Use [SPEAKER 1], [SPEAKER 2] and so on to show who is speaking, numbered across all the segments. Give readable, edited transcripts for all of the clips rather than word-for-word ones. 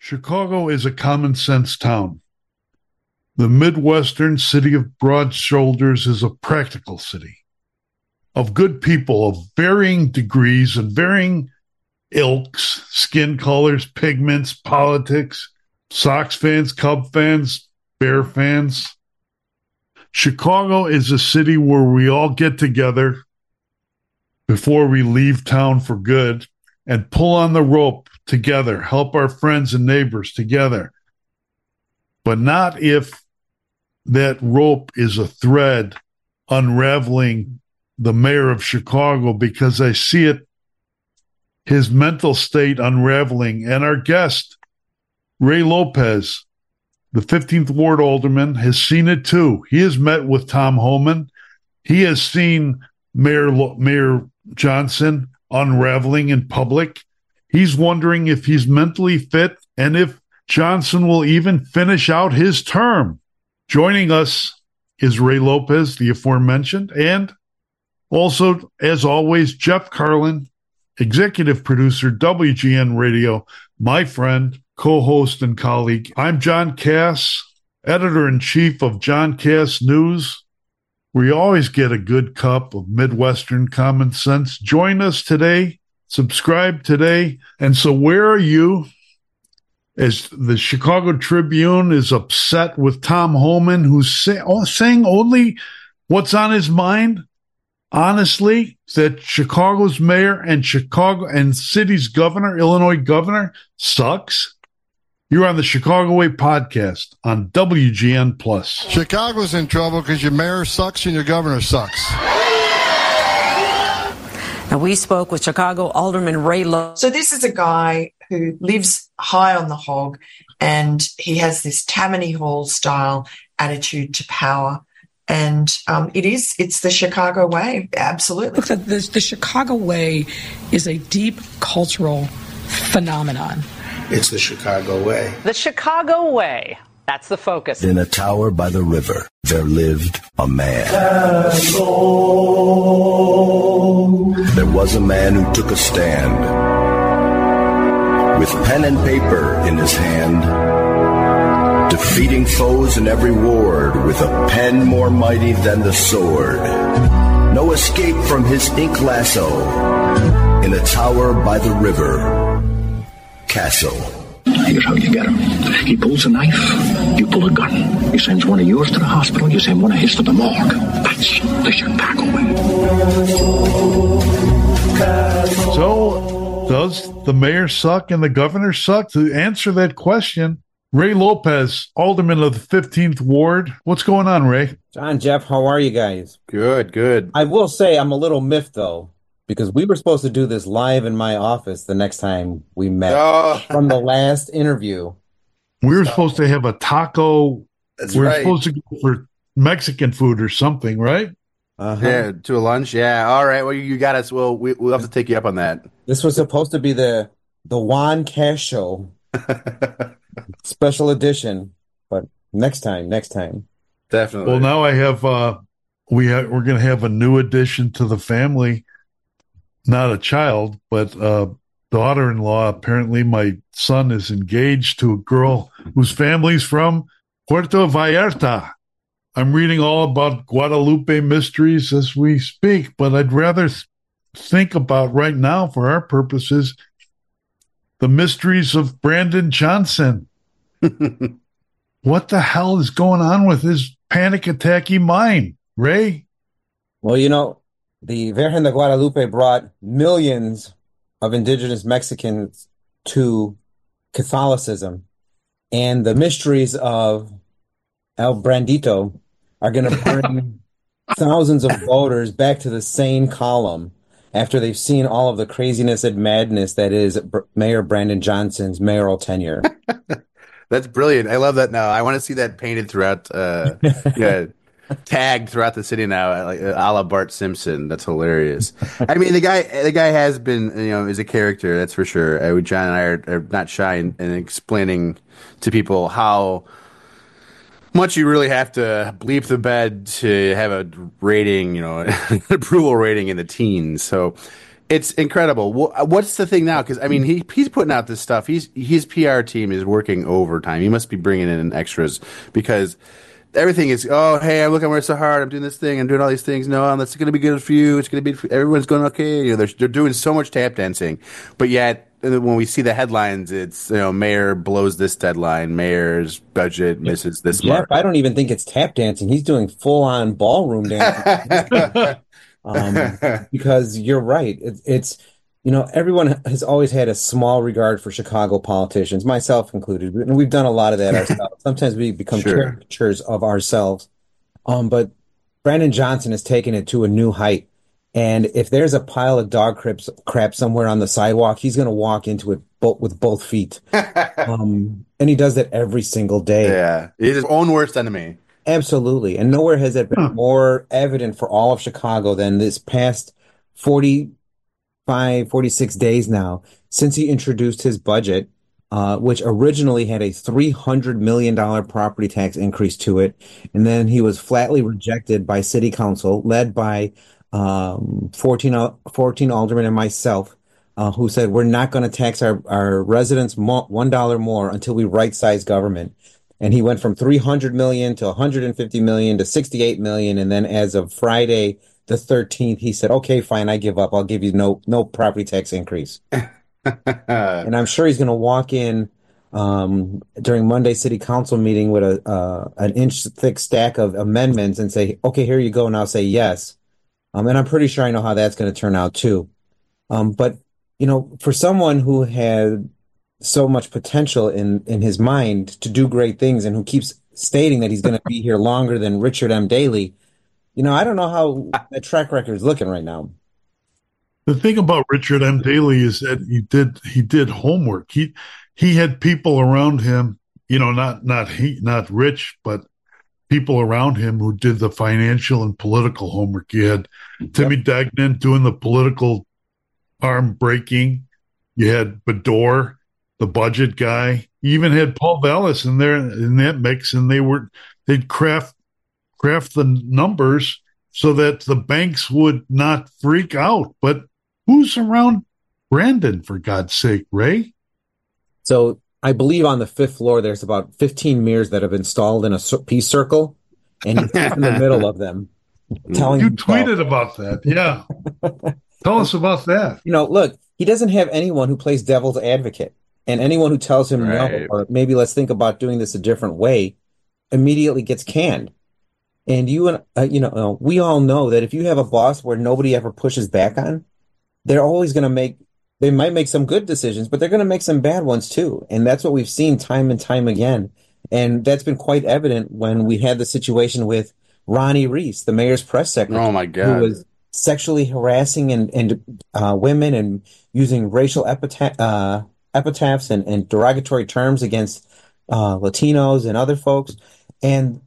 [SPEAKER 1] Chicago is a common sense town. The Midwestern city of broad shoulders is a practical city of good people of varying degrees and varying ilks, skin colors, pigments, politics, Sox fans, Cub fans, Bear fans. Chicago is a city where we all get together before we leave town for good and pull on the rope together, help our friends and neighbors together. But not if that rope is a thread unraveling the mayor of Chicago, because I see it, his mental state unraveling. And our guest, Ray Lopez, the 15th Ward Alderman, has seen it too. He has met with Tom Homan. He has seen Mayor Johnson unraveling in public. He's wondering if he's mentally fit and if Johnson will even finish out his term. Joining us is Ray Lopez, the aforementioned, and also, as always, Jeff Carlin, executive producer, WGN Radio, my friend, co-host, and colleague. I'm John Cass, editor-in-chief of John Cass News. We always get a good cup of Midwestern common sense. Join us today. Subscribe today. And so where are you? As the Chicago Tribune is upset with Tom Homan, who's saying only what's on his mind, honestly, that Chicago's mayor and Chicago and city's governor, Illinois governor, sucks. You're on the Chicago Way podcast on WGN Plus.
[SPEAKER 2] Chicago's in trouble because your mayor sucks and your governor sucks.
[SPEAKER 3] Now, we spoke with Chicago Alderman Ray Lopez.
[SPEAKER 4] So this is a guy who lives high on the hog, and he has this Tammany Hall style attitude to power. And it's the Chicago way, absolutely.
[SPEAKER 5] Look, the Chicago way is a deep cultural phenomenon.
[SPEAKER 6] It's the Chicago way.
[SPEAKER 7] The Chicago way. That's the focus.
[SPEAKER 8] In a tower by the river, there lived a man. There was a man who took a stand with pen and paper in his hand, defeating foes in every ward with a pen more mighty than the sword. No escape from his ink lasso in a tower by the river, Castle.
[SPEAKER 6] Here's how you get him. He pulls a knife, you pull a gun. He sends one of yours to the hospital, you send one of his to the morgue. That's the Chicago way.
[SPEAKER 1] So, does the mayor suck and the governor suck? To answer that question, Ray Lopez, alderman of the 15th Ward. What's going on, Ray?
[SPEAKER 9] John, Jeff, how are you guys?
[SPEAKER 10] Good.
[SPEAKER 9] I will say I'm a little miffed, though, because we were supposed to do this live in my office the next time we met from the last interview.
[SPEAKER 1] We were supposed to have a taco.
[SPEAKER 10] That's right.
[SPEAKER 1] Supposed to go for Mexican food or something, right?
[SPEAKER 10] Yeah, to a lunch. Yeah. All right. Well, you got us. Well, we'll have to take you up on that.
[SPEAKER 9] This was supposed to be the Juan Cash show, special edition, but next time.
[SPEAKER 10] Definitely.
[SPEAKER 1] Well, now I have. We're going to have a new addition to the family. Not a child, but daughter-in-law. Apparently, my son is engaged to a girl whose family's from Puerto Vallarta. I'm reading all about Guadalupe mysteries as we speak, but I'd rather think about right now, for our purposes, the mysteries of Brandon Johnson. What the hell is going on with his panic-attacky mind, Ray?
[SPEAKER 9] Well, the Virgen de Guadalupe brought millions of indigenous Mexicans to Catholicism, and the mysteries of El Brandito are going to bring thousands of voters back to the sane column after they've seen all of the craziness and madness that is Mayor Brandon Johnson's mayoral tenure.
[SPEAKER 10] That's brilliant. I love that now. I want to see that painted throughout, tagged throughout the city now, like a la Bart Simpson. That's hilarious. I mean, the guy has been, is a character, that's for sure. John and I are not shy in explaining to people how much you really have to bleep the bed to have a rating, an approval rating in the teens. So It's incredible. What's the thing now? Because I mean, he's putting out this stuff. His PR team is working overtime. He must be bringing in extras because everything is. Oh, hey, I'm working so hard. I'm doing this thing. I'm doing all these things. No, that's going to be good for you. It's going to be. Everyone's going okay. You know, they're doing so much tap dancing, but yet when we see the headlines, it's mayor blows this deadline. Mayor's budget misses this mark.
[SPEAKER 9] I don't even think it's tap dancing. He's doing full on ballroom dancing. Because you're right. It's everyone has always had a small regard for Chicago politicians, myself included. And we've done a lot of that ourselves. Sometimes we become caricatures of ourselves. But Brandon Johnson has taken it to a new height. And if there's a pile of dog crap somewhere on the sidewalk, he's going to walk into it with both feet. And he does that every single day.
[SPEAKER 10] Yeah, he's his own worst enemy.
[SPEAKER 9] Absolutely. And nowhere has it been more evident for all of Chicago than this past 45, 46 days now since he introduced his budget, which originally had a $300 million property tax increase to it. And then he was flatly rejected by city council, led by 14 aldermen and myself, who said, we're not going to tax our residents $1 more until we right-size government. And he went from 300 million to 150 million to 68 million. And then as of Friday, the 13th, he said, okay, fine, I give up. I'll give you no property tax increase. And I'm sure he's going to walk in during Monday city council meeting with an inch thick stack of amendments and say, okay, here you go. And I'll say yes. And I'm pretty sure I know how that's going to turn out too. But, for someone who had so much potential in his mind to do great things and who keeps stating that he's going to be here longer than Richard M. Daley, I don't know how that track record is looking right now.
[SPEAKER 1] The thing about Richard M. Daley is that he did homework. He had people around him, not Rich, but people around him who did the financial and political homework. You had Timmy Degnan doing the political arm breaking. You had Bador, the budget guy. You even had Paul Vallis in there in that mix, and they'd craft the numbers so that the banks would not freak out. But who's around Brandon, for God's sake, Ray?
[SPEAKER 9] So I believe on the 5th floor, there's about 15 mirrors that have been installed in a peace circle, and he's in the middle of them.
[SPEAKER 1] You tweeted about that. Yeah. Tell us about that.
[SPEAKER 9] Look, he doesn't have anyone who plays devil's advocate. And anyone who tells him no, or maybe let's think about doing this a different way, immediately gets canned. And we all know that if you have a boss where nobody ever pushes back on, they're always going to they might make some good decisions, but they're going to make some bad ones too. And that's what we've seen time and time again. And that's been quite evident when we had the situation with Ronnie Reese, the mayor's press secretary.
[SPEAKER 10] Oh my God.
[SPEAKER 9] Who was sexually harassing and women and using racial epitaphs and derogatory terms against Latinos and other folks. And,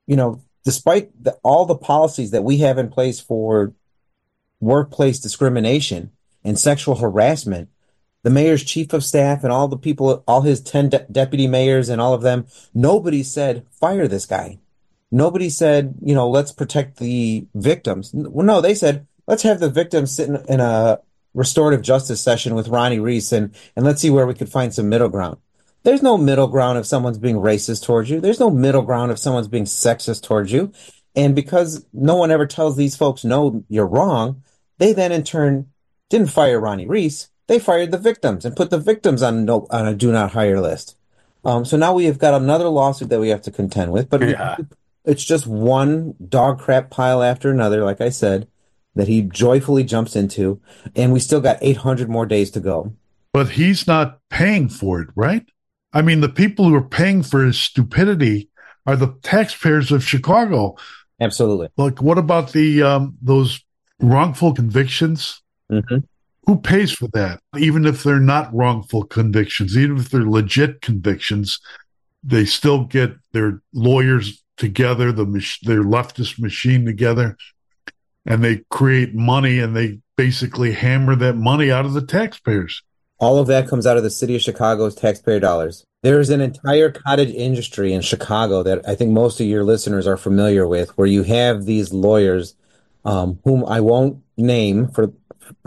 [SPEAKER 9] despite all the policies that we have in place for workplace discrimination and sexual harassment, the mayor's chief of staff and all the people, all his 10 deputy mayors and all of them, nobody said, fire this guy. Nobody said, let's protect the victims. Well, no, they said, let's have the victims sit in a restorative justice session with Ronnie Reese and let's see where we could find some middle ground. There's no middle ground if someone's being racist towards you. There's no middle ground if someone's being sexist towards you. And because no one ever tells these folks, no, you're wrong, they then in turn didn't fire Ronnie Reese. They fired the victims and put the victims on a do not hire list. So now we have got another lawsuit that we have to contend with, but it's just one dog crap pile after another, like I said, that he joyfully jumps into, and we still got 800 more days to go.
[SPEAKER 1] But he's not paying for it, right? I mean, the people who are paying for his stupidity are the taxpayers of Chicago.
[SPEAKER 9] Absolutely.
[SPEAKER 1] Like, what about those wrongful convictions?
[SPEAKER 9] Mm-hmm.
[SPEAKER 1] Who pays for that? Even if they're not wrongful convictions, even if they're legit convictions, they still get their lawyers together, their leftist machine together, and they create money, and they basically hammer that money out of the taxpayers.
[SPEAKER 9] All of that comes out of the city of Chicago's taxpayer dollars. There's an entire cottage industry in Chicago that I think most of your listeners are familiar with, where you have these lawyers, whom I won't name for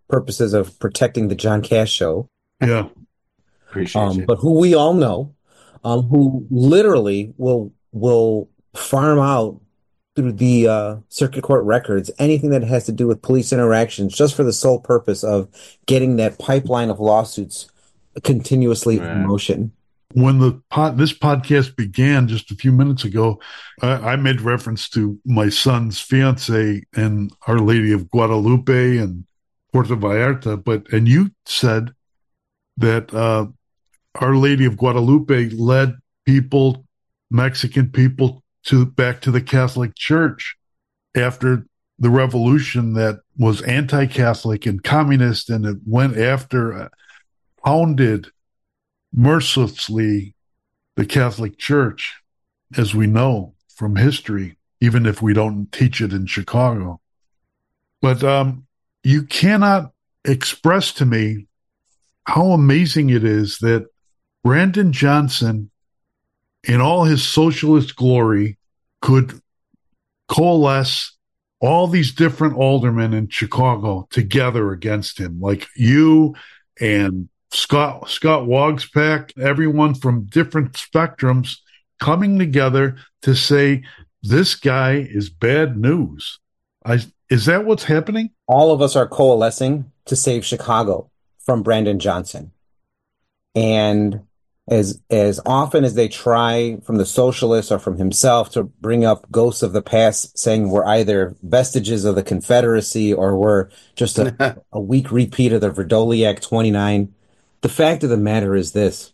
[SPEAKER 9] purposes of protecting the John Cash show.
[SPEAKER 1] Yeah.
[SPEAKER 10] Appreciate you.
[SPEAKER 9] But who we all know, who literally will farm out through the circuit court records anything that has to do with police interactions, just for the sole purpose of getting that pipeline of lawsuits continuously in motion.
[SPEAKER 1] When this podcast began just a few minutes ago, I made reference to my son's fiance and Our Lady of Guadalupe and Puerto Vallarta, and you said that Our Lady of Guadalupe led Mexican people, back to the Catholic Church after the revolution that was anti-Catholic and communist, and it went after, pounded mercilessly the Catholic Church, as we know from history, even if we don't teach it in Chicago. But you cannot express to me how amazing it is that Brandon Johnson, in all his socialist glory, could coalesce all these different aldermen in Chicago together against him, like you and Scott Wagspack, everyone from different spectrums coming together to say, this guy is bad news. Is that what's happening?
[SPEAKER 9] All of us are coalescing to save Chicago from Brandon Johnson. And as often as they try from the socialists or from himself to bring up ghosts of the past, saying we're either vestiges of the Confederacy or we're just a weak repeat of the Verdoliak 29, the fact of the matter is this: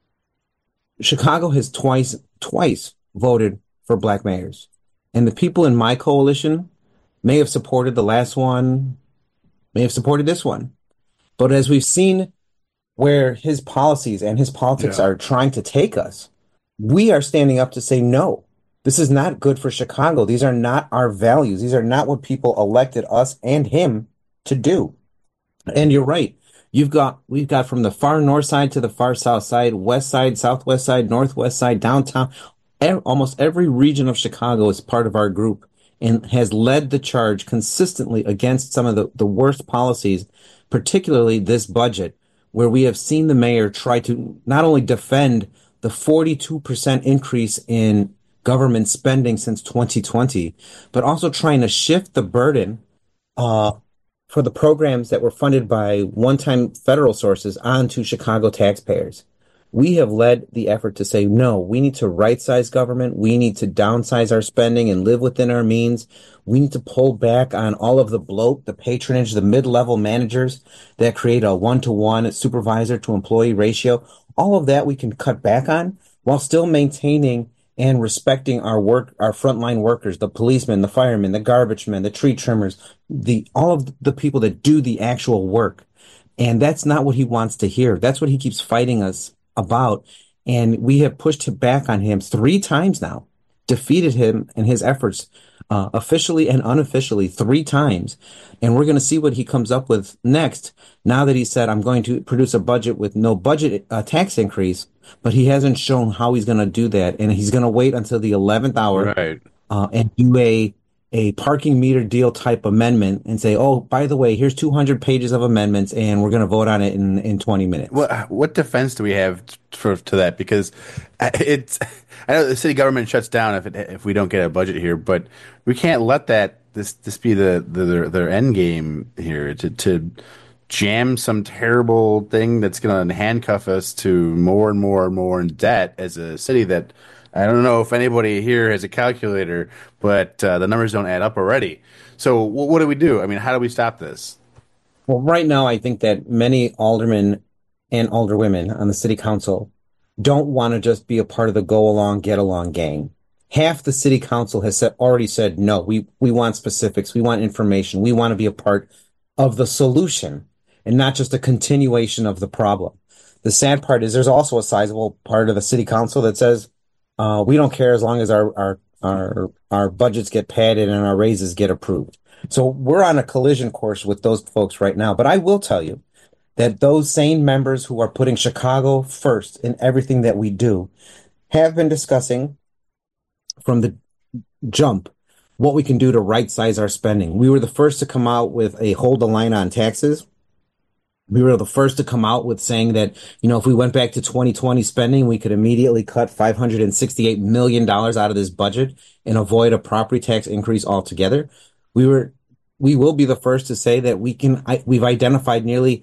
[SPEAKER 9] Chicago has twice voted for black mayors. And the people in my coalition may have supported the last one, may have supported this one. But as we've seen where his policies and his politics are trying to take us, we are standing up to say, no, this is not good for Chicago. These are not our values. These are not what people elected us and him to do. And you're right. We've got from the far north side to the far south side, west side, southwest side, northwest side, downtown. Almost every region of Chicago is part of our group and has led the charge consistently against some of the worst policies, particularly this budget, where we have seen the mayor try to not only defend the 42% increase in government spending since 2020, but also trying to shift the burden for the programs that were funded by one-time federal sources onto Chicago taxpayers. We have led the effort to say, no, we need to right-size government. We need to downsize our spending and live within our means. We need to pull back on all of the bloat, the patronage, the mid-level managers that create a one-to-one supervisor to employee ratio. All of that we can cut back on while still maintaining and respecting our frontline workers, the policemen, the firemen, the garbage men, the tree trimmers, all of the people that do the actual work. And that's not what he wants to hear. That's what he keeps fighting us about. And we have pushed back on him 3 times now, defeated him in his efforts, officially and unofficially 3 times. And we're going to see what he comes up with next. Now that he said, I'm going to produce a budget with no budget tax increase, but he hasn't shown how he's going to do that. And he's going to wait until the 11th hour and do a parking meter deal type amendment and say, oh, by the way, here's 200 pages of amendments and we're going to vote on it in 20 minutes.
[SPEAKER 10] What defense do we have to that? Because I know the city government shuts down if we don't get a budget here, but we can't let this be their end game here to jam some terrible thing that's going to handcuff us to more and more and more in debt as a city that I don't know if anybody here has a calculator, but the numbers don't add up already. So what do we do? I mean, how do we stop this?
[SPEAKER 9] Well, right now, I think that many aldermen and alderwomen on the city council don't want to just be a part of the go along, get along gang. Half the city council has already said, no, we want specifics. We want information. We want to be a part of the solution and not just a continuation of the problem. The sad part is there's also a sizable part of the city council that says, we don't care as long as our budgets get padded and our raises get approved. So we're on a collision course with those folks right now. But I will tell you that those same members who are putting Chicago first in everything that we do have been discussing from the jump what we can do to right size our spending. We were the first to come out with a hold the line on taxes. We were the first to come out with saying that, if we went back to 2020 spending, we could immediately cut $568 million out of this budget and avoid a property tax increase altogether. We will be the first to say that we've identified nearly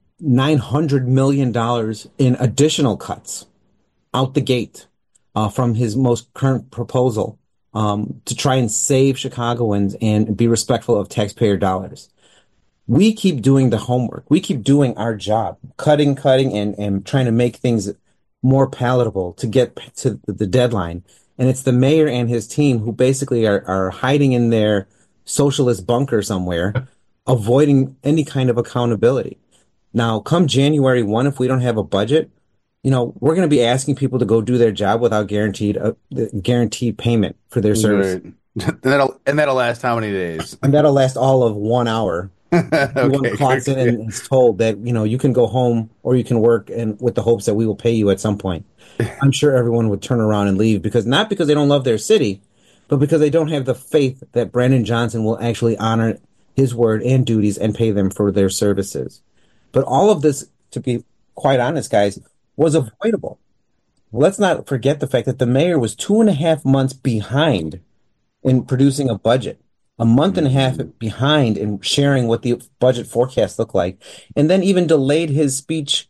[SPEAKER 9] $900 million in additional cuts out the gate from his most current proposal to try and save Chicagoans and be respectful of taxpayer dollars. We keep doing the homework. We keep doing our job, cutting, and trying to make things more palatable to get to the deadline. And it's the mayor and his team who basically are hiding in their socialist bunker somewhere, avoiding any kind of accountability. Now, come January 1, if we don't have a budget, we're going to be asking people to go do their job without guaranteed payment for their service.
[SPEAKER 10] Right. And that'll last how many days?
[SPEAKER 9] And that'll last all of 1 hour.
[SPEAKER 10] Okay,
[SPEAKER 9] Everyone clocks in and is told that, you can go home or you can work, and with the hopes that we will pay you at some point. I'm sure everyone would turn around and leave, not because they don't love their city, but because they don't have the faith that Brandon Johnson will actually honor his word and duties and pay them for their services. But all of this, to be quite honest, guys, was avoidable. Let's not forget the fact that the mayor was 2.5 months behind in producing a budget, a month and a half behind in sharing what the budget forecast looked like, and then even delayed his speech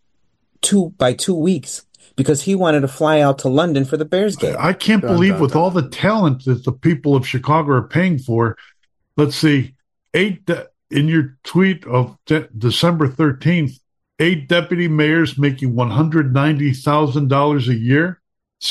[SPEAKER 9] by 2 weeks because he wanted to fly out to London for the Bears game.
[SPEAKER 1] I can't believe with all the talent that the people of Chicago are paying for. Let's see, in your tweet of December 13th, 8 deputy mayors making $190,000 a year,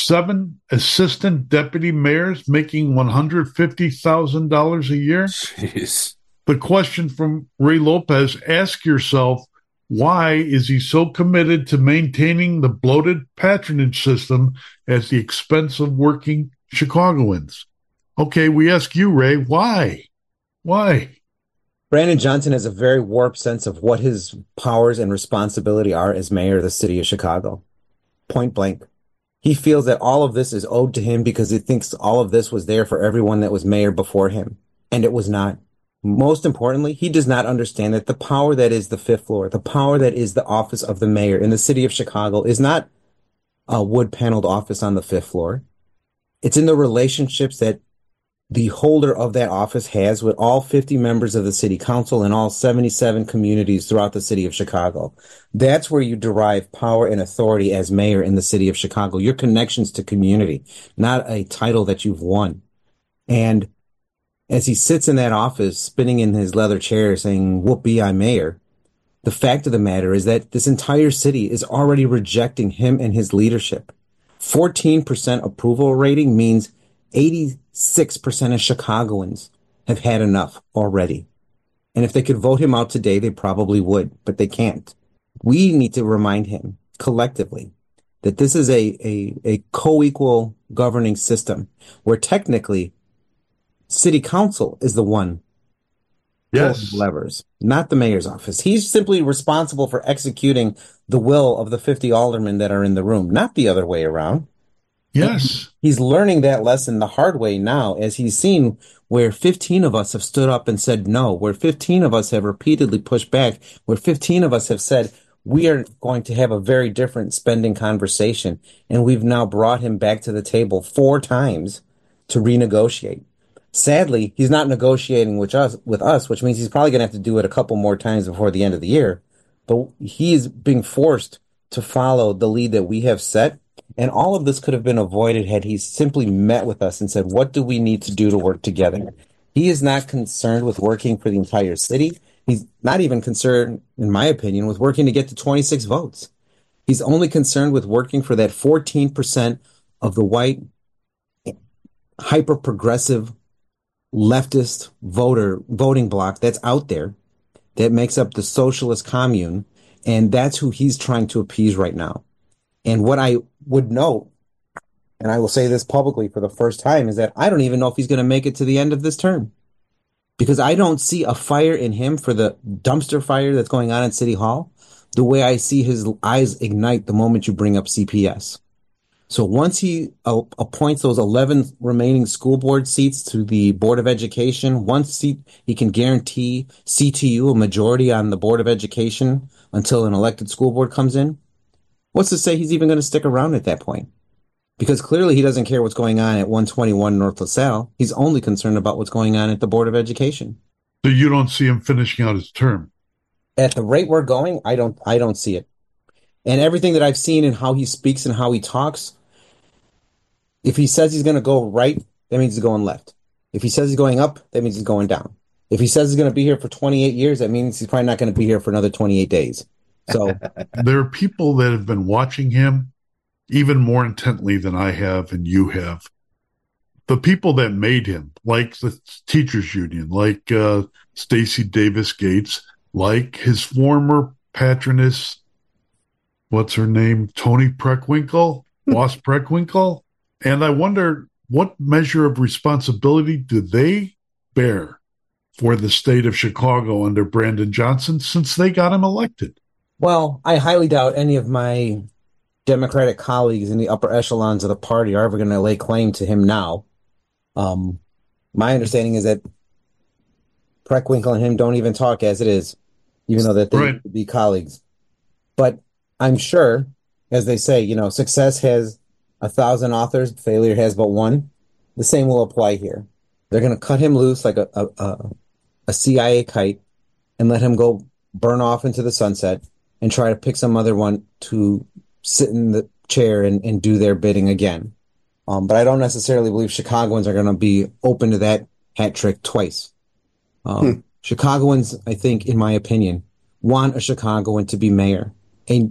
[SPEAKER 1] 7 assistant deputy mayors making $150,000 a year.
[SPEAKER 10] Jeez.
[SPEAKER 1] The question from Ray Lopez, ask yourself, why is he so committed to maintaining the bloated patronage system at the expense of working Chicagoans? Okay, we ask you, Ray, why? Why?
[SPEAKER 9] Brandon Johnson has a very warped sense of what his powers and responsibility are as mayor of the city of Chicago. Point blank. He feels that all of this is owed to him because he thinks all of this was there for everyone that was mayor before him. And it was not. Most importantly, he does not understand that the power that is the fifth floor, the power that is the office of the mayor in the city of Chicago is not a wood-paneled office on the fifth floor. It's in the relationships that the holder of that office has with all 50 members of the city council and all 77 communities throughout the city of Chicago. That's where you derive power and authority as mayor in the city of Chicago, your connections to community, not a title that you've won. And as he sits in that office, spinning in his leather chair saying, "Whoopee, I'm mayor," the fact of the matter is that this entire city is already rejecting him and his leadership. 14% approval rating means 86% of Chicagoans have had enough already. And if they could vote him out today, they probably would, but they can't. We need to remind him collectively that this is a co-equal governing system where technically city council is the one pulling the levers, not the mayor's office. He's simply responsible for executing the will of the 50 aldermen that are in the room, not the other way around.
[SPEAKER 1] Yes.
[SPEAKER 9] He's learning that lesson the hard way now, as he's seen where 15 of us have stood up and said no, where 15 of us have repeatedly pushed back, where 15 of us have said we are going to have a very different spending conversation. And we've now brought him back to the table 4 times to renegotiate. Sadly, he's not negotiating with us, which means he's probably going to have to do it a couple more times before the end of the year. But he's being forced to follow the lead that we have set. And all of this could have been avoided had he simply met with us and said, what do we need to do to work together? He is not concerned with working for the entire city. He's not even concerned, in my opinion, with working to get to 26 votes. He's only concerned with working for that 14% of the white, hyper-progressive, leftist voting bloc that's out there that makes up the socialist commune. And that's who he's trying to appease right now. And what I would note, and I will say this publicly for the first time, is that I don't even know if he's going to make it to the end of this term. Because I don't see a fire in him for the dumpster fire that's going on at City Hall the way I see his eyes ignite the moment you bring up CPS. So once he appoints those 11 remaining school board seats to the Board of Education, one seat he can guarantee CTU a majority on the Board of Education until an elected school board comes in, what's to say he's even going to stick around at that point? Because clearly he doesn't care what's going on at 121 North LaSalle. He's only concerned about what's going on at the Board of Education.
[SPEAKER 1] So you don't see him finishing out his term?
[SPEAKER 9] At the rate we're going, I don't see it. And everything that I've seen in how he speaks and how he talks, if he says he's going to go right, that means he's going left. If he says he's going up, that means he's going down. If he says he's going to be here for 28 years, that means he's probably not going to be here for another 28 days. So
[SPEAKER 1] there are people that have been watching him even more intently than I have and you have. The people that made him, like the teachers union, like Stacey Davis Gates, like his former patroness, what's her name? Toni Preckwinkle, Boss Preckwinkle. And I wonder what measure of responsibility do they bear for the state of Chicago under Brandon Johnson since they got him elected?
[SPEAKER 9] Well, I highly doubt any of my Democratic colleagues in the upper echelons of the party are ever going to lay claim to him now. My understanding is that Preckwinkle and him don't even talk as it is, even though that they used to be colleagues. But I'm sure, as they say, success has 1,000 authors, failure has but one. The same will apply here. They're going to cut him loose like a CIA kite and let him go burn off into the sunset and try to pick some other one to sit in the chair and do their bidding again. But I don't necessarily believe Chicagoans are going to be open to that hat trick twice. Chicagoans, I think, in my opinion, want a Chicagoan to be mayor, a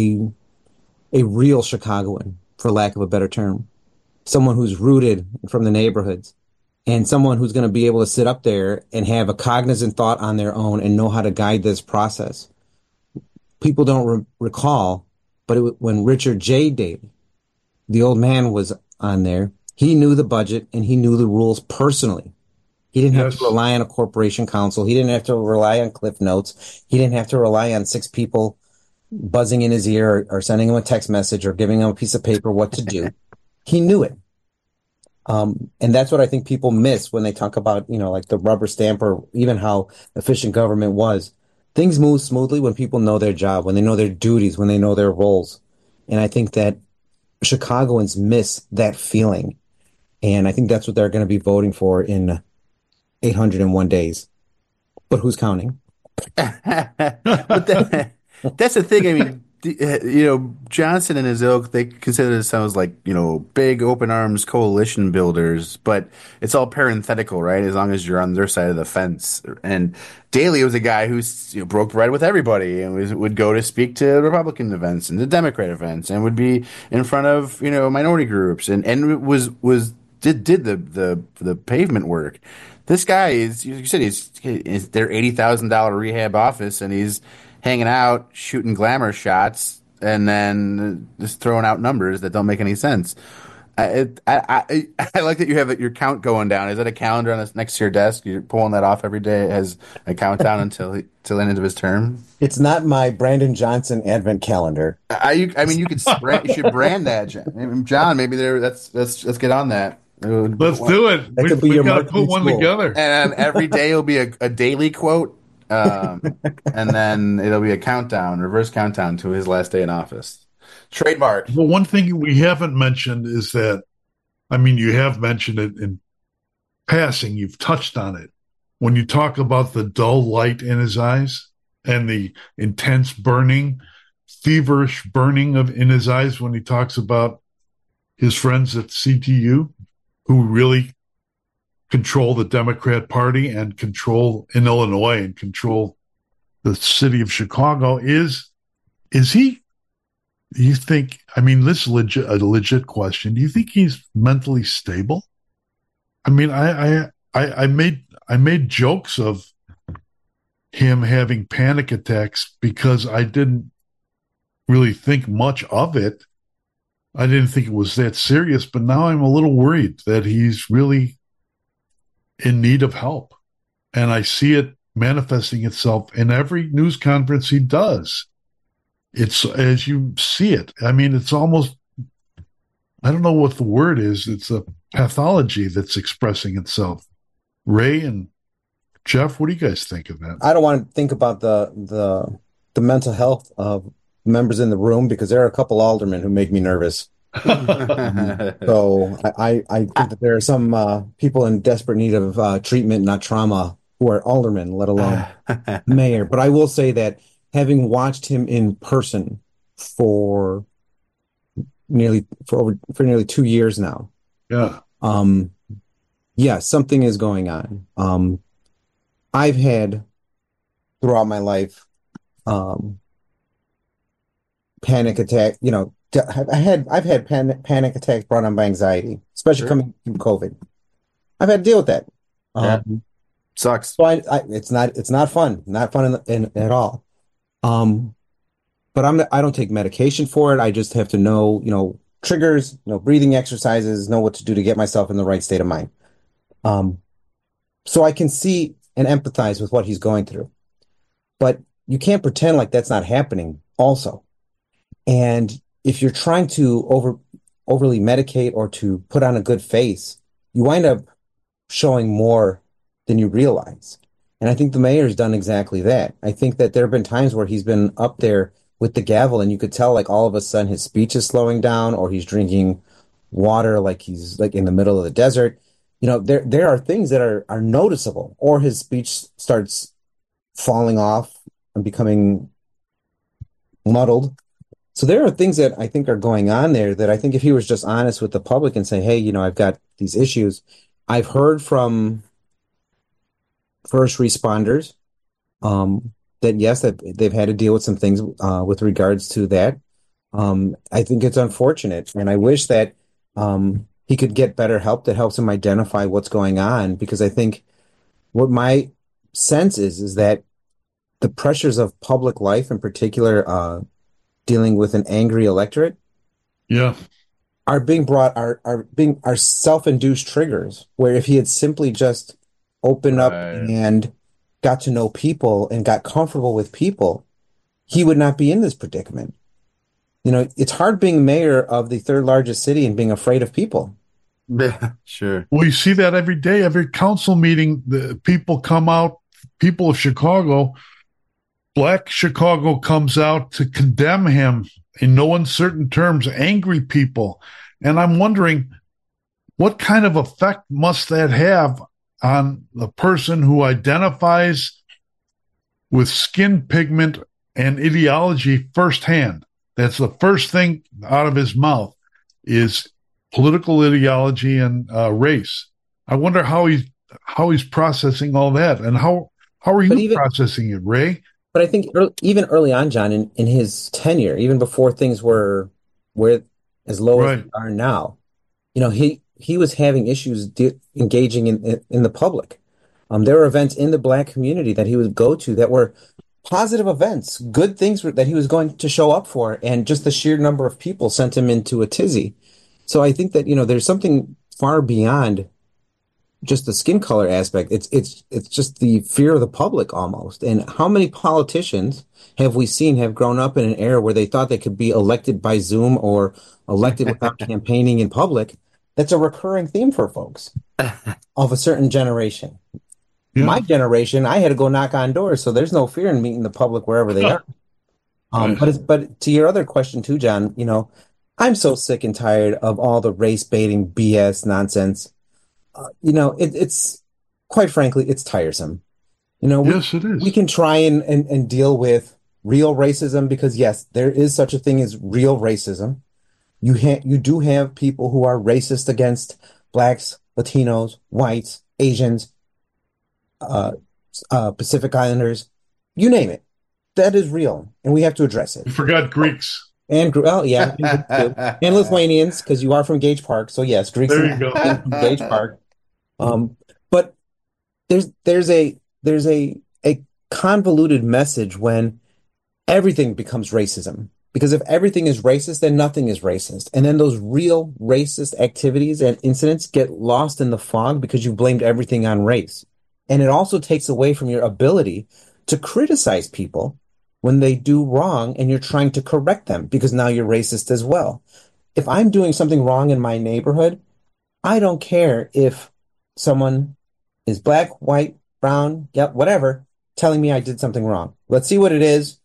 [SPEAKER 9] real Chicagoan, for lack of a better term, someone who's rooted from the neighborhoods, and someone who's going to be able to sit up there and have a cognizant thought on their own and know how to guide this process. People don't recall, but when Richard J. Daley, the old man, was on there, he knew the budget and he knew the rules personally. He didn't have to rely on a corporation counsel. He didn't have to rely on Cliff Notes. He didn't have to rely on 6 people buzzing in his ear or sending him a text message or giving him a piece of paper what to do. He knew it. And that's what I think people miss when they talk about, like the rubber stamp or even how efficient government was. Things move smoothly when people know their job, when they know their duties, when they know their roles. And I think that Chicagoans miss that feeling. And I think that's what they're going to be voting for in 801 days. But who's counting?
[SPEAKER 10] That's the thing. I mean, Johnson and his ilk, they consider themselves like, big open arms coalition builders, but it's all parenthetical, right? As long as you're on their side of the fence. And Daley was a guy who broke bread with everybody and would go to speak to Republican events and the Democrat events and would be in front of, minority groups and did the pavement work. This guy is, you said, he's their $80,000 rehab office, and he's hanging out, shooting glamour shots, and then just throwing out numbers that don't make any sense. I like that you have your count going down. Is that a calendar next to your desk? You're pulling that off every day as a countdown until the end of his term?
[SPEAKER 9] It's not my Brandon Johnson advent calendar.
[SPEAKER 10] You should brand that, John. Maybe let's get on that.
[SPEAKER 1] Let's do it. We got to put one together.
[SPEAKER 10] And every day will be a daily quote. And then it'll be a reverse countdown to his last day in office. Trademark.
[SPEAKER 1] Well, one thing we haven't mentioned is that, you have mentioned it in passing. You've touched on it. When you talk about the dull light in his eyes and the intense burning, feverish burning in his eyes when he talks about his friends at CTU who really control the Democrat Party and control in Illinois and control the city of Chicago. Is he, do you think, this is a legit question. Do you think he's mentally stable? I made jokes of him having panic attacks because I didn't really think much of it. I didn't think it was that serious, but now I'm a little worried that he's really in need of help. And I see it manifesting itself in every news conference he does. It's as you see it. It's almost, I don't know what the word is. It's a pathology that's expressing itself. Ray and Jeff, what do you guys think of that?
[SPEAKER 9] I don't want to think about the the mental health of members in the room because there are a couple aldermen who make me nervous. So I think that there are some people in desperate need of treatment, not trauma, who are aldermen, let alone mayor. But I will say that having watched him in person for nearly 2 years now, yeah, something is going on. I've had throughout my life panic attack. I've had panic attacks brought on by anxiety, especially coming from COVID. I've had to deal with that.
[SPEAKER 10] Sucks.
[SPEAKER 9] So it's not fun, at all. But I don't take medication for it. I just have to know, triggers, breathing exercises, know what to do to get myself in the right state of mind. So I can see and empathize with what he's going through, but you can't pretend like that's not happening also. And if you're trying to overly medicate or to put on a good face, you wind up showing more than you realize. And I think the mayor's done exactly that. I think that there have been times where he's been up there with the gavel and you could tell like all of a sudden his speech is slowing down or he's drinking water like he's like in the middle of the desert. There are things that are noticeable, or his speech starts falling off and becoming muddled. So there are things that I think are going on there that I think if he was just honest with the public and say, hey, I've got these issues. I've heard from first responders that yes, that they've had to deal with some things with regards to that. I think it's unfortunate, and I wish that he could get better help that helps him identify what's going on, because I think what my sense is that the pressures of public life, in particular, dealing with an angry electorate, are being brought are self-induced triggers, where if he had simply just opened up and got to know people and got comfortable with people, he would not be in this predicament. It's hard being mayor of the third largest city and being afraid of people.
[SPEAKER 10] Yeah, sure.
[SPEAKER 1] Well, you see that every day, every council meeting, the people come out, people of Chicago, Black Chicago comes out to condemn him in no uncertain terms, angry people. And I'm wondering, what kind of effect must that have on the person who identifies with skin pigment and ideology firsthand? That's the first thing out of his mouth is political ideology and race. I wonder how he's processing all that, and how are you processing it, Ray?
[SPEAKER 9] But I think even early on, John, in his tenure, even before things were as low as they are now, he was having issues engaging in the public. There were events in the Black community that he would go to that were positive events, good things that he was going to show up for, and just the sheer number of people sent him into a tizzy. So I think that there's something far beyond just the skin color aspect. It's just the fear of the public almost. And how many politicians have we seen have grown up in an era where they thought they could be elected by Zoom or elected without campaigning in public? That's a recurring theme for folks of a certain generation. Yeah. My generation, I had to go knock on doors, so there's no fear in meeting the public wherever they are. But to your other question too, John, I'm so sick and tired of all the race baiting BS nonsense. It's quite frankly, it's tiresome.
[SPEAKER 1] Yes, it is.
[SPEAKER 9] We can try and deal with real racism because yes, there is such a thing as real racism. You do have people who are racist against Blacks, Latinos, whites, Asians, Pacific Islanders, you name it. That is real, and we have to address it.
[SPEAKER 1] You forgot Greeks.
[SPEAKER 9] And and Lithuanians, because you are from Gage Park. So yes, Greeks
[SPEAKER 1] there you go.
[SPEAKER 9] From Gage Park. But there's a convoluted message when everything becomes racism. Because if everything is racist, then nothing is racist. And then those real racist activities and incidents get lost in the fog because you blamed everything on race. And it also takes away from your ability to criticize people when they do wrong and you're trying to correct them because now you're racist as well. If I'm doing something wrong in my neighborhood, I don't care if someone is black, white, brown, whatever, telling me I did something wrong. Let's see what it is.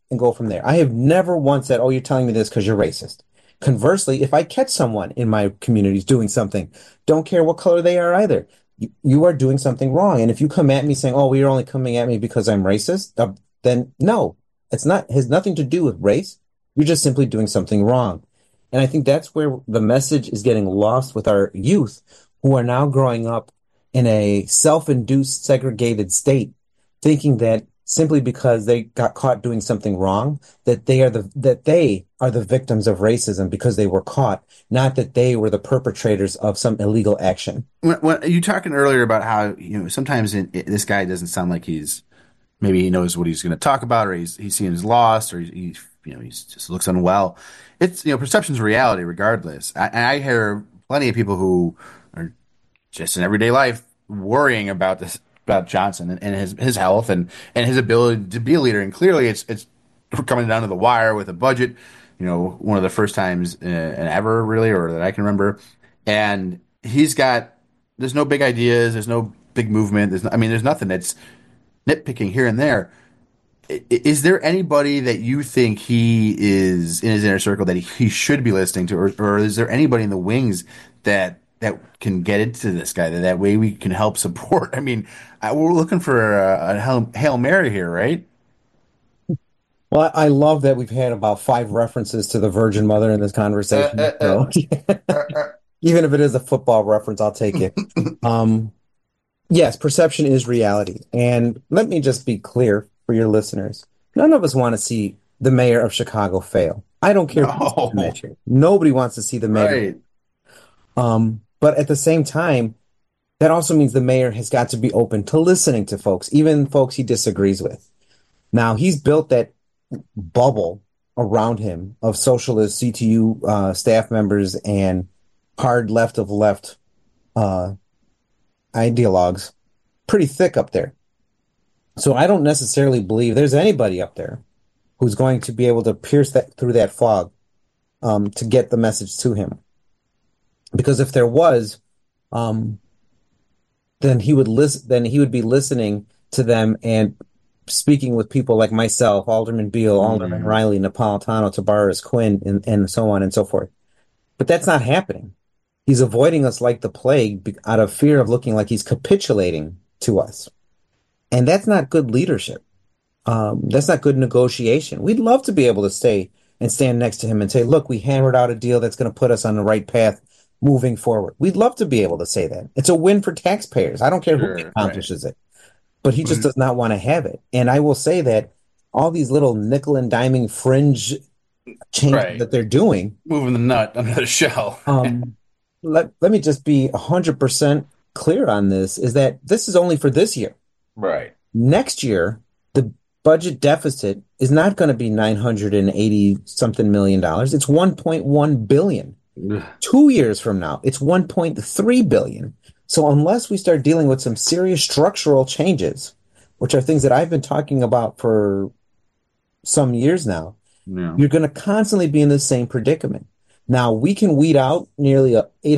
[SPEAKER 9] and go from there. I have never once said, oh, you're telling me this because you're racist. Conversely, if I catch someone in my communities doing something, don't care what color they are either. You are doing something wrong. And if you come at me saying, oh, you're only coming at me because I'm racist, then no, has nothing to do with race. You're just simply doing something wrong. And I think that's where the message is getting lost with our youth who are now growing up in a self-induced segregated state, thinking that simply because they got caught doing something wrong, that they are the victims of racism because they were caught, not that they were the perpetrators of some illegal action.
[SPEAKER 10] When you talking earlier about how, sometimes this guy doesn't sound like maybe he knows what he's going to talk about, or he's seen his loss, or he just looks unwell. It's, perception's reality regardless. I hear plenty of people who are just in everyday life worrying about Johnson and his health and his ability to be a leader. And clearly it's coming down to the wire with a budget, one of the first times ever really, or that I can remember. And there's no big ideas. There's no big movement. There's nothing. That's nitpicking here and there. Is there anybody that you think he is in his inner circle that he should be listening to, or is there anybody in the wings that can get into this guy that way we can help support? We're looking for a Hail Mary here, right?
[SPEAKER 9] Well, I love that we've had about 5 references to the Virgin Mother in this conversation. Even if it is a football reference, I'll take it. Yes, perception is reality. And let me just be clear for your listeners. None of us want to see the mayor of Chicago fail. I don't care who's the mayor. Nobody wants to see the mayor. Right. But at the same time, that also means the mayor has got to be open to listening to folks, even folks he disagrees with. Now, he's built that bubble around him of socialist CTU staff members and hard left ideologues pretty thick up there. So I don't necessarily believe there's anybody up there who's going to be able to pierce through that fog to get the message to him. Because if there was, then he would be listening to them and speaking with people like myself, Alderman Beal, Alderman Riley, Napolitano, Tabarez, Quinn, and so on and so forth. But that's not happening. He's avoiding us like the plague out of fear of looking like he's capitulating to us. And that's not good leadership. That's not good negotiation. We'd love to be able to stay and stand next to him and say, look, we hammered out a deal that's going to put us on the right path moving forward. We'd love to be able to say that. It's a win for taxpayers. I don't care who accomplishes it. But he just does not want to have it. And I will say that all these little nickel and diming fringe changes that they're doing.
[SPEAKER 10] Moving the nut under the shell.
[SPEAKER 9] Let me just be 100% clear on this, is that this is only for this year.
[SPEAKER 10] Right.
[SPEAKER 9] Next year, the budget deficit is not going to be $980 something million. It's $1.1 billion. 2 years from now, it's $1.3 billion. So unless we start dealing with some serious structural changes, which are things that I've been talking about for some years now, you're going to constantly be in the same predicament. Now, we can weed out nearly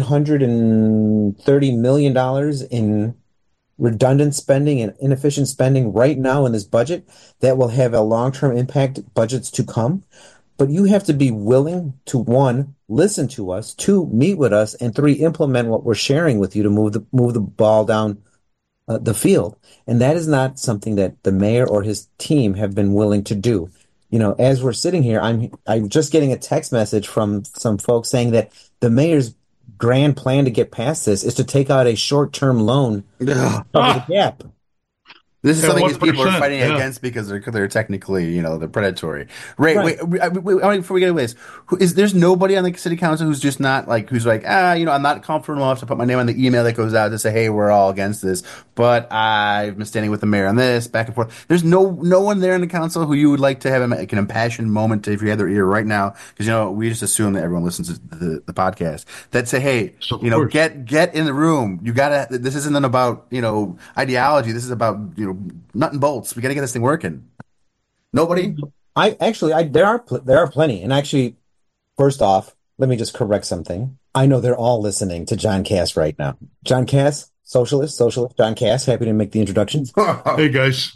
[SPEAKER 9] $830 million in redundant spending and inefficient spending right now in this budget that will have a long-term impact budgets to come. But you have to be willing to, 1, listen to us, 2, meet with us, and 3, implement what we're sharing with you to move the ball down the field. And that is not something that the mayor or his team have been willing to do. As we're sitting here, I'm just getting a text message from some folks saying that the mayor's grand plan to get past this is to take out a short-term loan to cover the gap.
[SPEAKER 10] This is something these people are fighting against because they're technically, they're predatory. Wait, before we get away, there's nobody on the city council who's just not who's I'm not comfortable enough to put my name on the email that goes out to say, hey, we're all against this, but I've been standing with the mayor on this, back and forth. There's no one there in the council who you would like to have an impassioned moment to, if you had their ear right now, because we just assume that everyone listens to the podcast, that say, hey, get in the room. You gotta. This isn't about ideology. This is about nut and bolts. We got to get this thing working. Nobody.
[SPEAKER 9] There are plenty. And actually, first off, let me just correct something. I know they're all listening to John Cass right now. John Cass, Socialist, John Cass, happy to make the introductions.
[SPEAKER 1] Hey guys,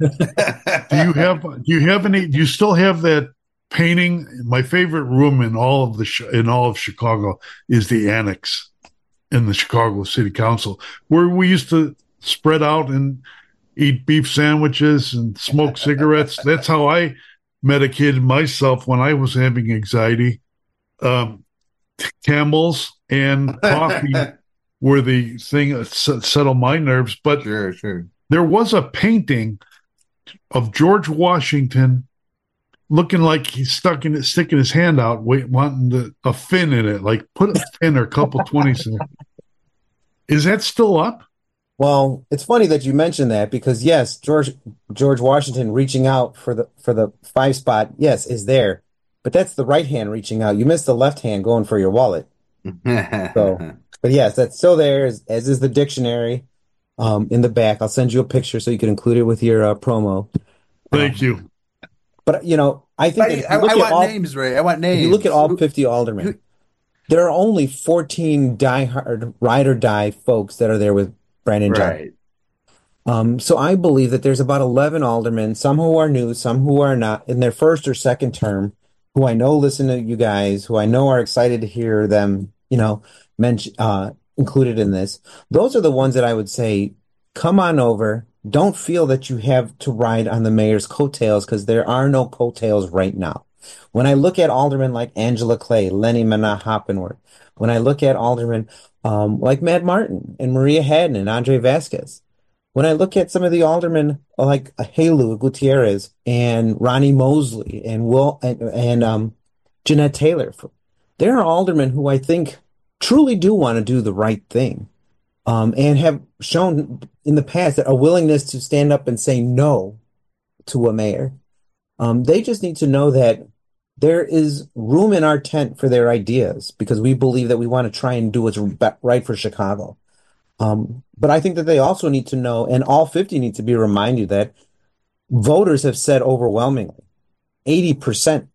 [SPEAKER 1] do you still have that painting? My favorite room in all of Chicago is the annex in the Chicago City Council, where we used to spread out and eat beef sandwiches and smoke cigarettes. That's how I medicated myself when I was having anxiety. Camels and coffee were the thing that settled my nerves. But
[SPEAKER 10] sure.
[SPEAKER 1] There was a painting of George Washington looking like he's sticking his hand out, wanting a fin in it, like put a fin or a couple 20s in it. Is that still up?
[SPEAKER 9] Well, it's funny that you mentioned that because yes, George Washington reaching out for the 5 spot, yes, is there. But that's the right hand reaching out. You missed the left hand going for your wallet. So, but yes, that's still there, as is the dictionary in the back. I'll send you a picture so you can include it with your promo.
[SPEAKER 1] Thank you.
[SPEAKER 9] But, I think
[SPEAKER 10] I want names, Ray. I want names.
[SPEAKER 9] If you look at all 50 aldermen, there are only 14 diehard ride or die folks that are there with Brandon
[SPEAKER 10] Right.
[SPEAKER 9] Johnson. So I believe that there's about 11 aldermen, some who are new, some who are not in their first or second term, who I know listen to you guys, who I know are excited to hear them, included in this. Those are the ones that I would say, come on over. Don't feel that you have to ride on the mayor's coattails because there are no coattails right now. When I look at aldermen like Angela Clay, Lenny Mana-Hoppenworth, when I look at aldermen like Matt Martin and Maria Hadden and Andre Vasquez, when I look at some of the aldermen like Helu Gutierrez and Ronnie Mosley and Jeanette Taylor, there are aldermen who I think truly do want to do the right thing and have shown in the past that a willingness to stand up and say no to a mayor. They just need to know that there is room in our tent for their ideas because we believe that we want to try and do what's right for Chicago. But I think that they also need to know, and all 50 need to be reminded that voters have said overwhelmingly, 80%,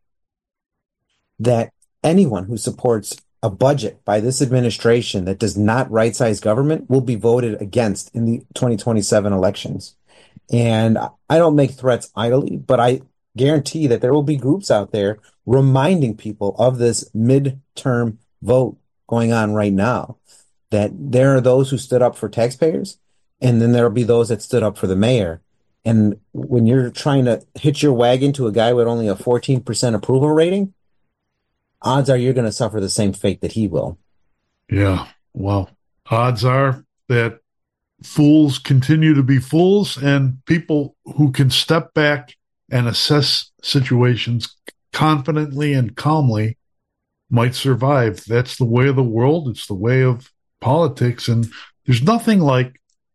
[SPEAKER 9] that anyone who supports a budget by this administration that does not right-size government will be voted against in the 2027 elections. And I don't make threats idly, but I guarantee that there will be groups out there reminding people of this midterm vote going on right now, that there are those who stood up for taxpayers, and then there will be those that stood up for the mayor. And when you're trying to hitch your wagon to a guy with only a 14% approval rating, odds are you're going to suffer the same fate that he will.
[SPEAKER 1] Yeah. Well, odds are that fools continue to be fools, and people who can step back and assess situations confidently and calmly might survive. That's the way of the world. It's the way of politics. And there's nothing like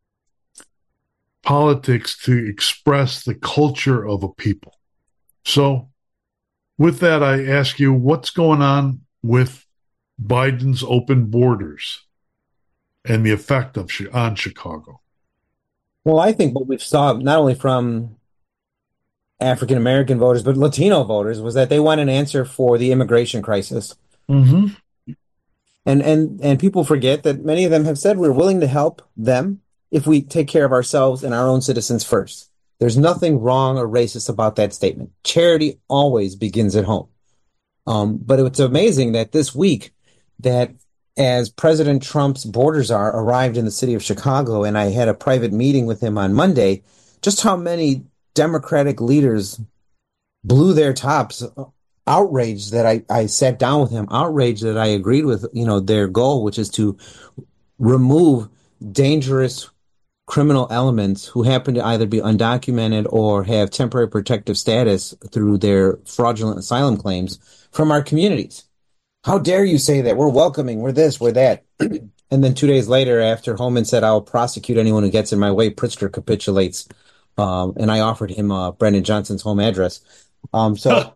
[SPEAKER 1] politics to express the culture of a people. So with that, I ask you, what's going on with Biden's open borders and the effect on Chicago?
[SPEAKER 9] Well, I think what we saw, not only from African-American voters, but Latino voters, was that they want an answer for the immigration crisis.
[SPEAKER 1] Mm-hmm.
[SPEAKER 9] And people forget that many of them have said we're willing to help them if we take care of ourselves and our own citizens first. There's nothing wrong or racist about that statement. Charity always begins at home. But it's amazing that this week, that as President Trump's border czar arrived in the city of Chicago, and I had a private meeting with him on Monday, just how many Democratic leaders blew their tops, outraged that I sat down with him, outraged that I agreed with, their goal, which is to remove dangerous criminal elements who happen to either be undocumented or have temporary protective status through their fraudulent asylum claims from our communities. How dare you say that? We're welcoming, we're this, we're that. And then 2 days later, after Holman said, I'll prosecute anyone who gets in my way, Pritzker capitulates. And I offered him Brandon Johnson's home address. So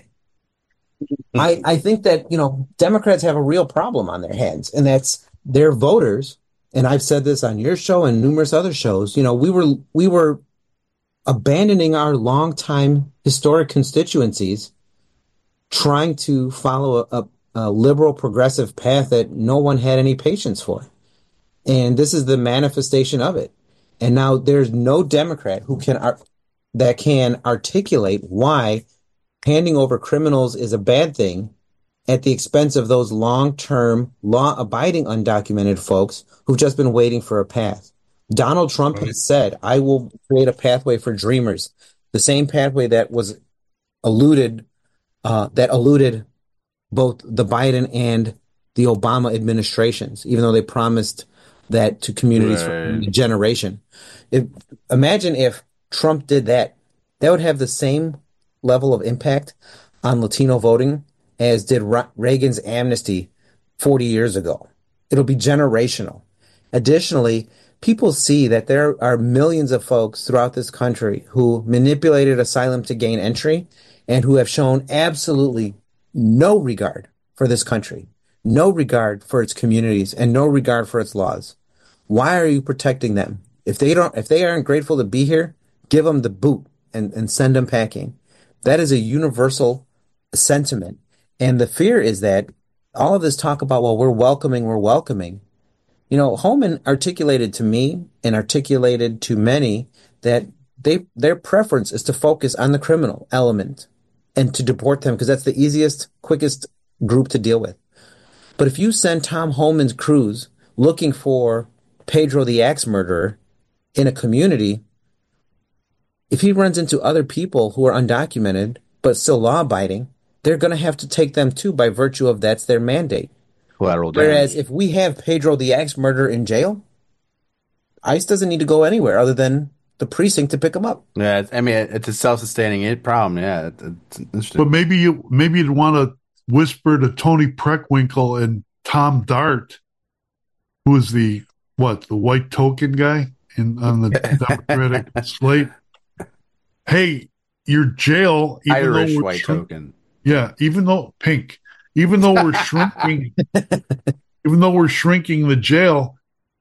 [SPEAKER 9] I think that, Democrats have a real problem on their hands, and that's their voters. And I've said this on your show and numerous other shows. We were abandoning our longtime historic constituencies, trying to follow a liberal progressive path that no one had any patience for. And this is the manifestation of it. And now there's no Democrat that can articulate why handing over criminals is a bad thing at the expense of those long-term, law-abiding, undocumented folks who've just been waiting for a path. Donald Trump has said, I will create a pathway for dreamers, the same pathway that was eluded both the Biden and the Obama administrations, even though they promised that to communities for a generation. Imagine if Trump did that. That would have the same level of impact on Latino voting as did Reagan's amnesty 40 years ago. It'll be generational. Additionally, people see that there are millions of folks throughout this country who manipulated asylum to gain entry and who have shown absolutely no regard for this country, no regard for its communities, and no regard for its laws. Why are you protecting them? If they aren't grateful to be here, give them the boot and send them packing. That is a universal sentiment. And the fear is that all of this talk about, well, we're welcoming. Holman articulated to me and articulated to many that their preference is to focus on the criminal element and to deport them because that's the easiest, quickest group to deal with. But if you send Tom Holman's crews looking for Pedro the axe murderer in a community, if he runs into other people who are undocumented but still law-abiding, they're going to have to take them too by virtue of that's their mandate. Whereas if we have Pedro the axe murderer in jail, ICE doesn't need to go anywhere other than the precinct to pick him up.
[SPEAKER 10] Yeah, it's a self-sustaining problem. Yeah, it's interesting.
[SPEAKER 1] But maybe you'd want to whisper to Tony Preckwinkle and Tom Dart, who is the white token guy on the Democratic slate. Hey, your jail,
[SPEAKER 10] Irish white token.
[SPEAKER 1] Yeah, even though we're shrinking, even though we're shrinking the jail,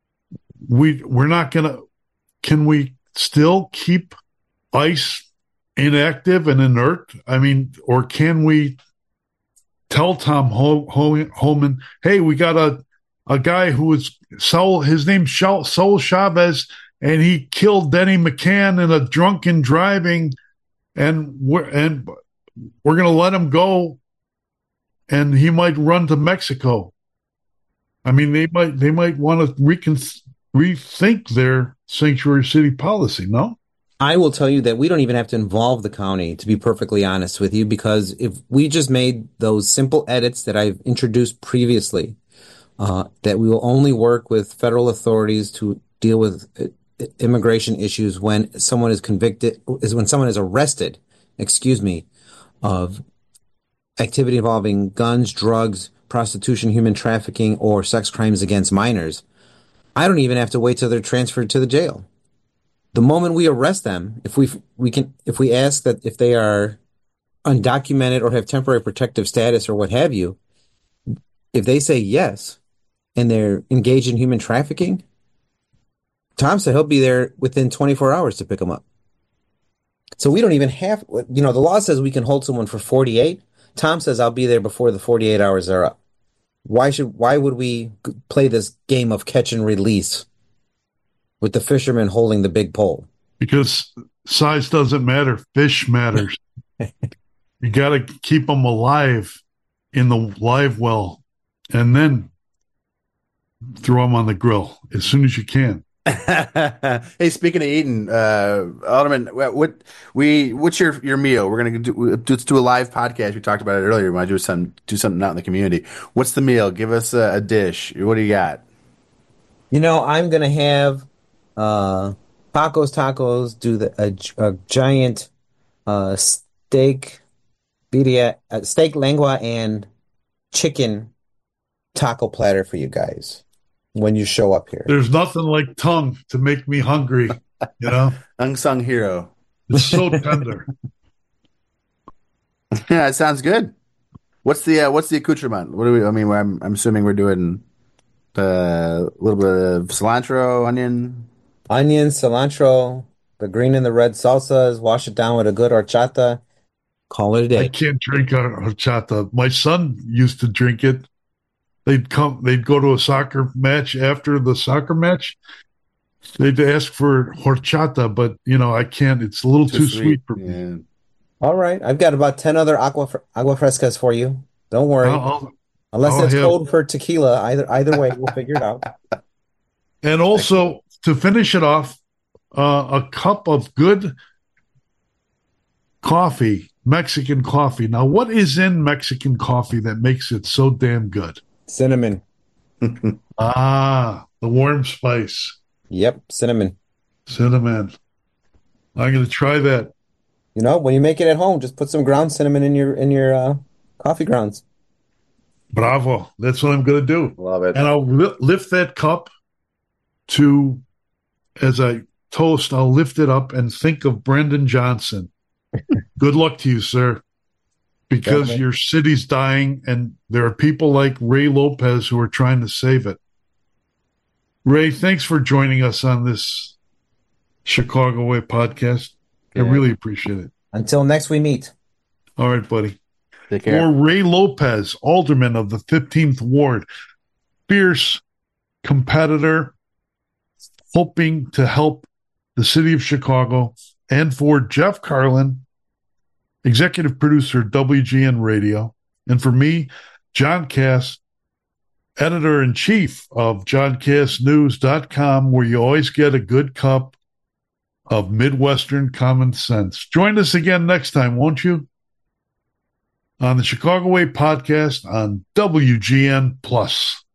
[SPEAKER 1] we're not gonna. Can we still keep ICE inactive and inert? I mean, or can we tell Tom Holman, hey, we got a guy who was his name's Saul Chavez, and he killed Denny McCann in a drunken driving, and we're going to let him go, and he might run to Mexico. I mean, they might want to rethink their sanctuary city policy. No,
[SPEAKER 9] I will tell you that we don't even have to involve the county, to be perfectly honest with you, because if we just made those simple edits that I've introduced previously, that we will only work with federal authorities to deal with immigration issues when someone is arrested, of activity involving guns, drugs, prostitution, human trafficking, or sex crimes against minors. I don't even have to wait till they're transferred to the jail. The moment we arrest them, if we ask that if they are undocumented or have temporary protective status or what have you, if they say yes and they're engaged in human trafficking, Tom said he'll be there within 24 hours to pick them up. So we don't even have, the law says we can hold someone for 48. Tom says I'll be there before the 48 hours are up. Why would we play this game of catch and release with the fisherman holding the big pole?
[SPEAKER 1] Because size doesn't matter. Fish matters. You got to keep them alive in the live well and then throw them on the grill as soon as you can.
[SPEAKER 10] Hey, speaking of eating, Alderman, what's your meal? We're gonna do a live podcast. We talked about it earlier. We want to do something out in the community. What's the meal? Give us a dish. What do you got?
[SPEAKER 9] I'm gonna have tacos. Do a giant steak steak lengua and chicken taco platter for you guys when you show up here.
[SPEAKER 1] There's nothing like tongue to make me hungry,
[SPEAKER 10] Unsung hero.
[SPEAKER 1] It's so tender.
[SPEAKER 10] Yeah, it sounds good. What's the accoutrement? What do we? I mean, I'm assuming we're doing a little bit of cilantro, onion,
[SPEAKER 9] cilantro, the green and the red salsas. Wash it down with a good horchata. Call it a day.
[SPEAKER 1] I can't drink horchata. My son used to drink it. they'd go to a soccer match after the soccer match. They'd ask for horchata, but I can't. It's a little too sweet for me.
[SPEAKER 10] Yeah.
[SPEAKER 9] All right. I've got about 10 other agua frescas for you. Don't worry. Unless it's code for tequila. Either way, we'll figure it out.
[SPEAKER 1] And also, to finish it off, a cup of good coffee, Mexican coffee. Now, what is in Mexican coffee that makes it so damn good?
[SPEAKER 9] Cinnamon.
[SPEAKER 1] The warm spice.
[SPEAKER 9] Yep, cinnamon.
[SPEAKER 1] Cinnamon. I'm going to try that.
[SPEAKER 9] When you make it at home, just put some ground cinnamon in your coffee grounds.
[SPEAKER 1] Bravo. That's what I'm going to do.
[SPEAKER 10] Love it.
[SPEAKER 1] And I'll lift that cup to, as I toast, I'll lift it up and think of Brandon Johnson. Good luck to you, sir, because your city's dying and there are people like Ray Lopez who are trying to save it. Ray, thanks for joining us on this Chicago Way podcast. I really appreciate it.
[SPEAKER 9] Until next we meet.
[SPEAKER 1] All right, buddy.
[SPEAKER 10] Take care.
[SPEAKER 1] For Ray Lopez, alderman of the 15th Ward, fierce competitor, hoping to help the city of Chicago, and for Jeff Carlin, executive producer, WGN Radio, and for me, John Cass, editor-in-chief of JohnCassNews.com, where you always get a good cup of Midwestern common sense. Join us again next time, won't you? On the Chicago Way podcast on WGN Plus.